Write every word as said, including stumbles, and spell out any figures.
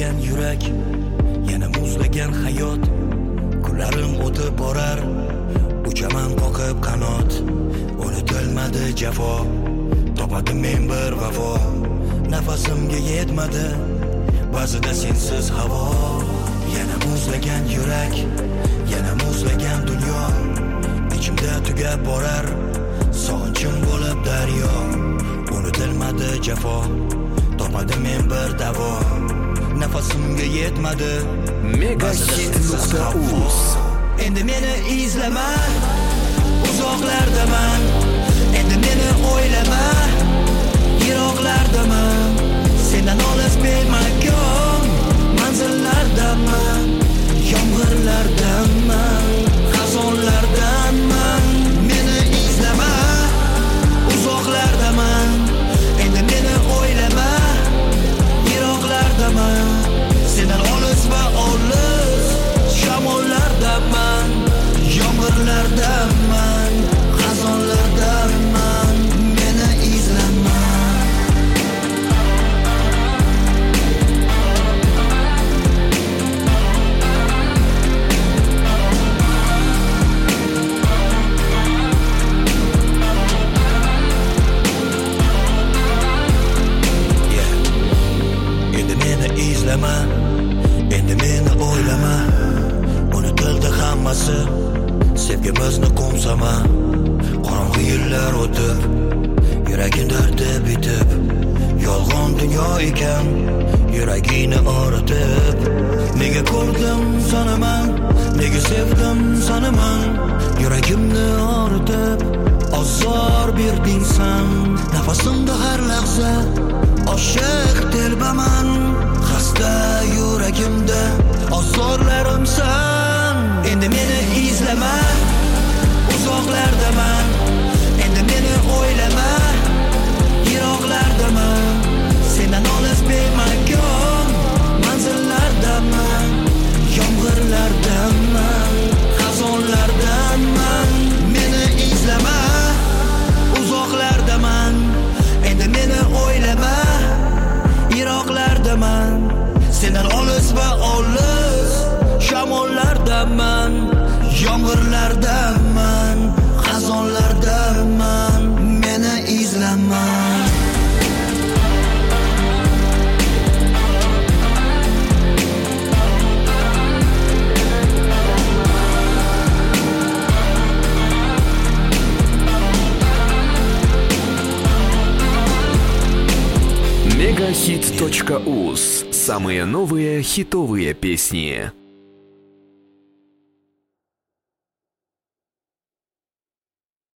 muzlagan yurak, yana muzlagan hayot. Kunlarim o'tib borar, uchaman qoqib qanot. Unutilmadi jafo, topadim men bir vafo. Nafasimga yetmadi, ba'zida sensiz havo. Yana muzlagan yurak, yana muzlagan dunyo. Ichimda tugab borar, sog'inchim bo'lib daryo. Unutilmadi jafo, topadim men bir davo. Nafasimga yetmadi, Megahit nuqta uz. Endi meni izlama, uzoqlardaman. Endi meni o'ylama, yiroqlardaman. Sendan olis bemakon manzillardaman. Yomg'irlardaman, xazonlardaman. Meni izlama, uzoqlardaman. Endi meni o'ylama, yiroqlardaman. Sendan olis va olis shamollardaman. Yomg'irlardaman, xazonlardaman. Meni izlama. Izlama, endi meni o'ylama. Unutildi hammasi, sevgimizni qo'msama. Qorong'u yillar o'tib, yuragim dardi bitib. Yolg'on dunyo ekan, yuragingni og'ritib. Nega ko'rdim sanaman, nega sevdim sanaman. Yuragimni og'ritib, ozor berding san. Nafasimda har lahza oshiq telbaman. Xasta yuragimda ozorlarimsan. Endi meni izlama, uzoqlardaman. Endi meni o'ylama, yiroqlardaman. Sendan olis bemakon manzillardaman. Yomg'irlardaman, xazonlardaman. Meni izlama, uzoqlardaman. Endi meni o'ylama, yiroqlardaman. Sendan olis va olis shamollardaman. Yomg'irlardaman, xazonlardaman. Meni izlama. Megahit точка уз. Самые новые хитовые песни.